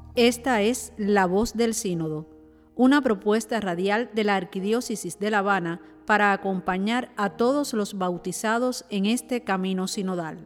Esta es La Voz del Sínodo, una propuesta radial de la Arquidiócesis de La Habana para acompañar a todos los bautizados en este camino sinodal.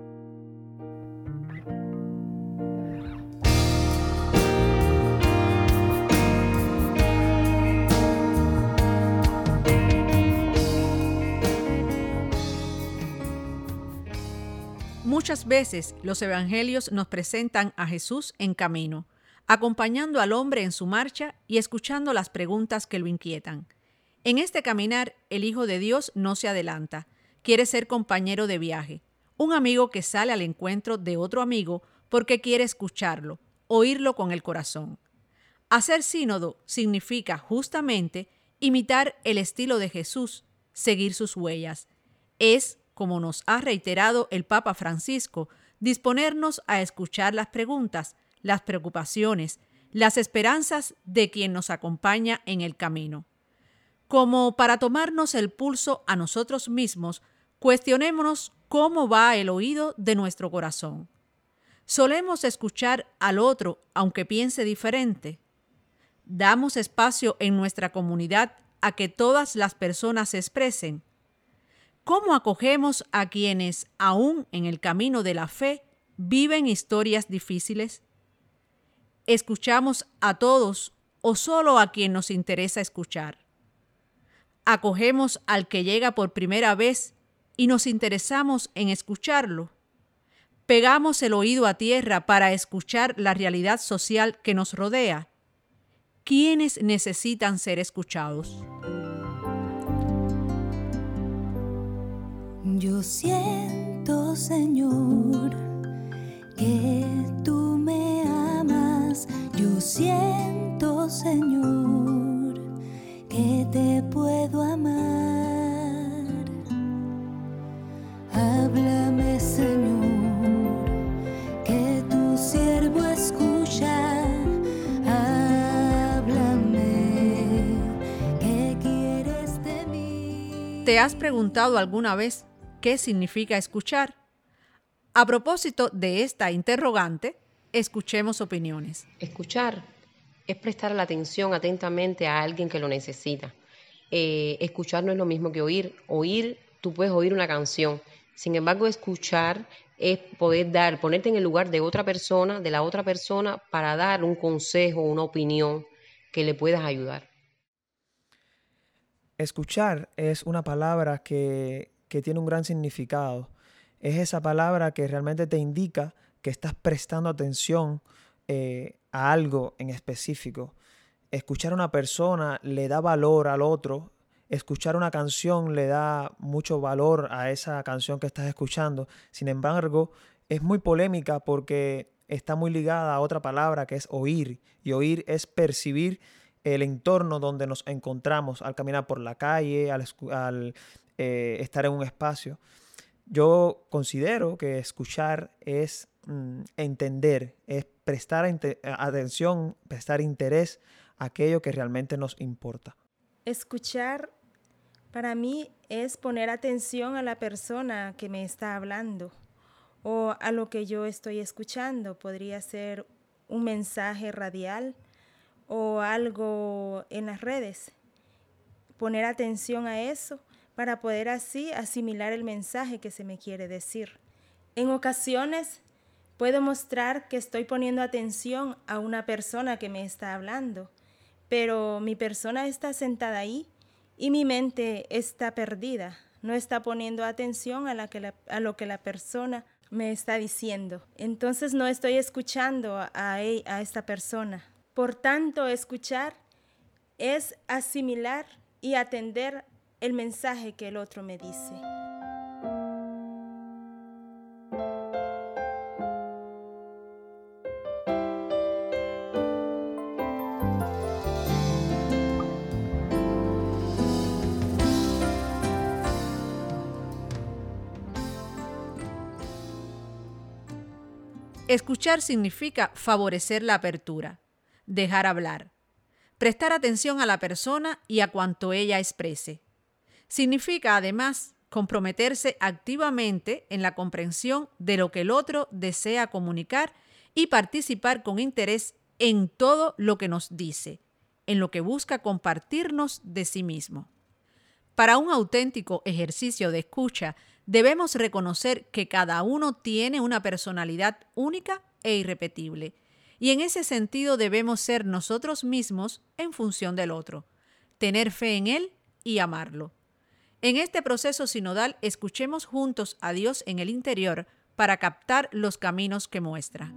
Muchas veces los evangelios nos presentan a Jesús en camino, acompañando al hombre en su marcha y escuchando las preguntas que lo inquietan. En este caminar, el Hijo de Dios no se adelanta, quiere ser compañero de viaje, un amigo que sale al encuentro de otro amigo porque quiere escucharlo, oírlo con el corazón. Hacer sínodo significa justamente imitar el estilo de Jesús, seguir sus huellas. Es, como nos ha reiterado el Papa Francisco, disponernos a escuchar las preguntas, las preocupaciones, las esperanzas de quien nos acompaña en el camino. Como para tomarnos el pulso a nosotros mismos, cuestionémonos cómo va el oído de nuestro corazón. ¿Solemos escuchar al otro aunque piense diferente? ¿Damos espacio en nuestra comunidad a que todas las personas se expresen? ¿Cómo acogemos a quienes, aún en el camino de la fe, viven historias difíciles? ¿Escuchamos a todos o solo a quien nos interesa escuchar? ¿Acogemos al que llega por primera vez y nos interesamos en escucharlo? ¿Pegamos el oído a tierra para escuchar la realidad social que nos rodea? ¿Quiénes necesitan ser escuchados? Yo siento, Señor, que tú me amas. Yo siento, Señor, que te puedo amar. Háblame, Señor, que tu siervo escucha. Háblame, ¿qué quieres de mí? ¿Te has preguntado alguna vez qué significa escuchar? A propósito de esta interrogante, escuchemos opiniones. Escuchar es prestar la atención atentamente a alguien que lo necesita. Escuchar no es lo mismo que oír. Oír, tú puedes oír una canción. Sin embargo, escuchar es poder ponerte en el lugar de otra persona, de la otra persona, para dar un consejo, una opinión que le puedas ayudar. Escuchar es una palabra que tiene un gran significado. Es esa palabra que realmente te indica que estás prestando atención a algo en específico. Escuchar a una persona le da valor al otro. Escuchar una canción le da mucho valor a esa canción que estás escuchando. Sin embargo, es muy polémica porque está muy ligada a otra palabra que es oír. Y oír es percibir el entorno donde nos encontramos al caminar por la calle, al estar en un espacio. Yo considero que escuchar es entender, es prestar atención, prestar interés a aquello que realmente nos importa. Escuchar para mí es poner atención a la persona que me está hablando o a lo que yo estoy escuchando. Podría ser un mensaje radial o algo en las redes. Poner atención a eso para poder así asimilar el mensaje que se me quiere decir. En ocasiones puedo mostrar que estoy poniendo atención a una persona que me está hablando, pero mi persona está sentada ahí y mi mente está perdida, no está poniendo atención a lo que la persona me está diciendo. Entonces no estoy escuchando a esta persona. Por tanto, escuchar es asimilar y atender el mensaje que el otro me dice. Escuchar significa favorecer la apertura, dejar hablar, prestar atención a la persona y a cuanto ella exprese. Significa, además, comprometerse activamente en la comprensión de lo que el otro desea comunicar y participar con interés en todo lo que nos dice, en lo que busca compartirnos de sí mismo. Para un auténtico ejercicio de escucha, debemos reconocer que cada uno tiene una personalidad única e irrepetible, y en ese sentido debemos ser nosotros mismos en función del otro, tener fe en él y amarlo. En este proceso sinodal, escuchemos juntos a Dios en el interior para captar los caminos que muestra.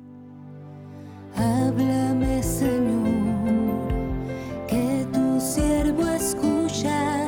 Háblame, Señor, que tu siervo escucha.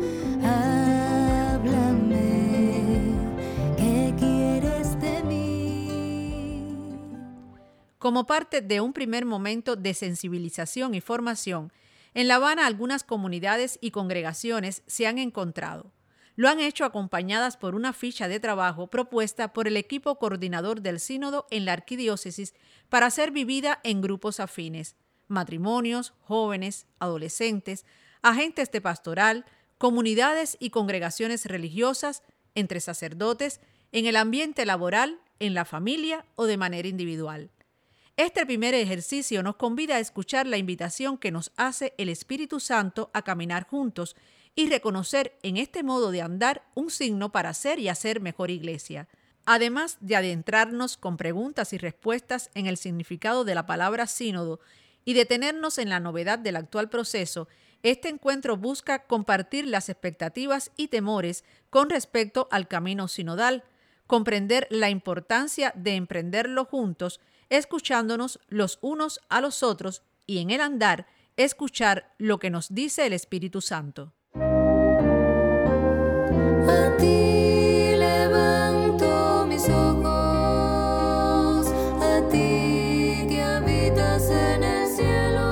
Háblame, ¿qué quieres de mí? Como parte de un primer momento de sensibilización y formación, en La Habana algunas comunidades y congregaciones se han encontrado. Lo han hecho acompañadas por una ficha de trabajo propuesta por el equipo coordinador del sínodo en la arquidiócesis para ser vivida en grupos afines: matrimonios, jóvenes, adolescentes, agentes de pastoral, comunidades y congregaciones religiosas, entre sacerdotes, en el ambiente laboral, en la familia o de manera individual. Este primer ejercicio nos convida a escuchar la invitación que nos hace el Espíritu Santo a caminar juntos y reconocer en este modo de andar un signo para ser y hacer mejor iglesia, además de adentrarnos con preguntas y respuestas en el significado de la palabra sínodo y detenernos en la novedad del actual proceso. Este encuentro busca compartir las expectativas y temores con respecto al camino sinodal, comprender la importancia de emprenderlo juntos, escuchándonos los unos a los otros y en el andar escuchar lo que nos dice el Espíritu Santo. A ti levanto mis ojos, a ti que habitas en el cielo.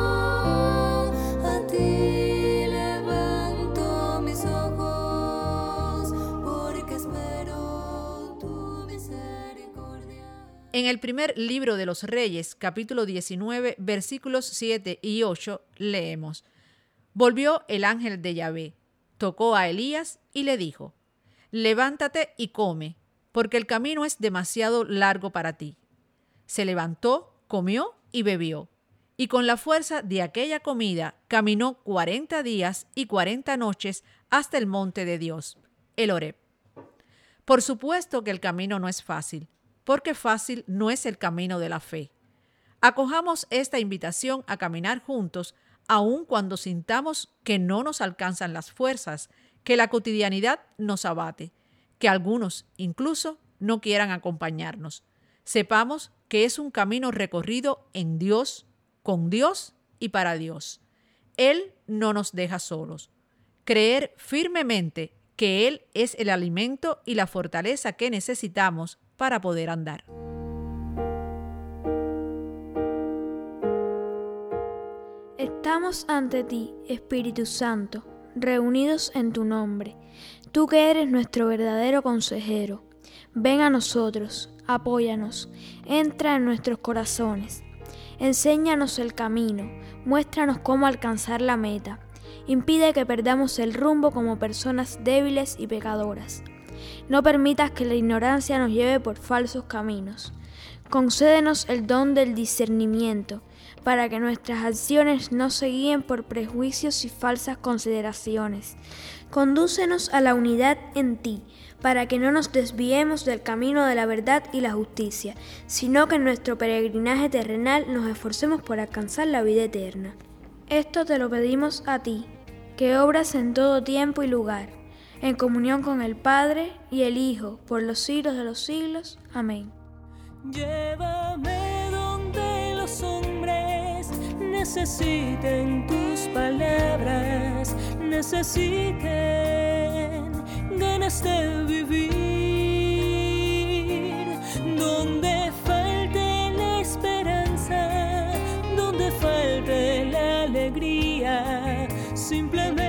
A ti levanto mis ojos, porque espero tu misericordia. En el primer libro de los Reyes, capítulo 19, versículos 7 y 8, leemos: Volvió el ángel de Yahvé, tocó a Elías y le dijo: Levántate y come, porque el camino es demasiado largo para ti. Se levantó, comió y bebió, y con la fuerza de aquella comida caminó 40 días y 40 noches hasta el monte de Dios, el Horeb. Por supuesto que el camino no es fácil, porque fácil no es el camino de la fe. Acojamos esta invitación a caminar juntos, aun cuando sintamos que no nos alcanzan las fuerzas, que la cotidianidad nos abate, que algunos incluso no quieran acompañarnos. Sepamos que es un camino recorrido en Dios, con Dios y para Dios. Él no nos deja solos. Creer firmemente que Él es el alimento y la fortaleza que necesitamos para poder andar. Estamos ante ti, Espíritu Santo, reunidos en tu nombre. Tú que eres nuestro verdadero consejero. Ven a nosotros, apóyanos, entra en nuestros corazones. Enséñanos el camino, muéstranos cómo alcanzar la meta. Impide que perdamos el rumbo como personas débiles y pecadoras. No permitas que la ignorancia nos lleve por falsos caminos. Concédenos el don del discernimiento, para que nuestras acciones no se guíen por prejuicios y falsas consideraciones. Condúcenos a la unidad en ti, para que no nos desviemos del camino de la verdad y la justicia, sino que en nuestro peregrinaje terrenal nos esforcemos por alcanzar la vida eterna. Esto te lo pedimos a ti, que obras en todo tiempo y lugar, en comunión con el Padre y el Hijo, por los siglos de los siglos. Amén. Llévame donde los hombres necesiten tus palabras, necesiten ganas de vivir, donde falte la esperanza, donde falte la alegría, simplemente